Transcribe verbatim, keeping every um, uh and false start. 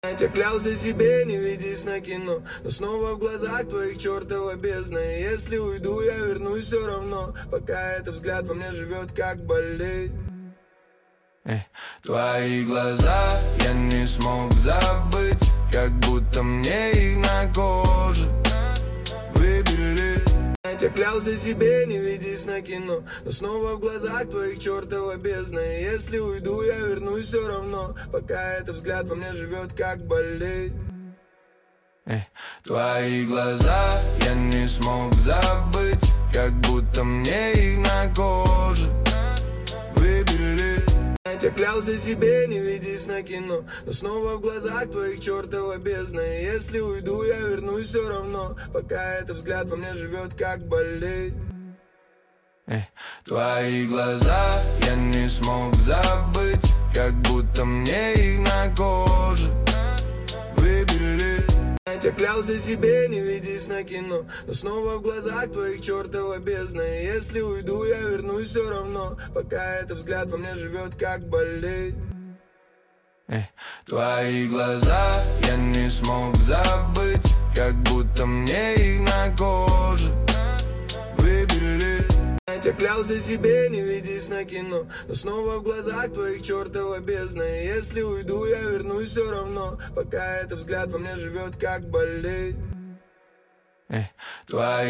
Я клялся себе не ведись на кино, но снова в глазах твоих чертова бездна. И если уйду, я вернусь все равно, пока этот взгляд во мне живет как болезнь. Эй, твои глаза я не смог забыть, как будто мне их на коже выбили. Я клялся себе не ведись на кино, но снова в глазах твоих чертова бездна. И если уйду, я вернусь все равно, пока этот взгляд во мне живет как болезнь. Эй, твои глаза я не смог забыть, как будто мне их на коже выбили. Я клялся себе не ведись на кино, но снова в глазах твоих чертова бездна. И если уйду, я вернусь все равно, пока этот взгляд во мне живет как болезнь. Эй, твои глаза я не смог забыть, как будто мне их на коже выбили. Я клялся себе не ведись на кино, но снова в глазах твоих чертова бездна. И если уйду, я вернусь все равно, пока этот взгляд во мне живет как болезнь. Эй, твои глаза я не смог забыть, как будто мне их на коже выбили. Я клялся себе не ведись на кино, но снова в глазах твоих чертова бездна. И если уйду, я вернусь все равно, пока этот взгляд во мне живет как болезнь. Эй, твои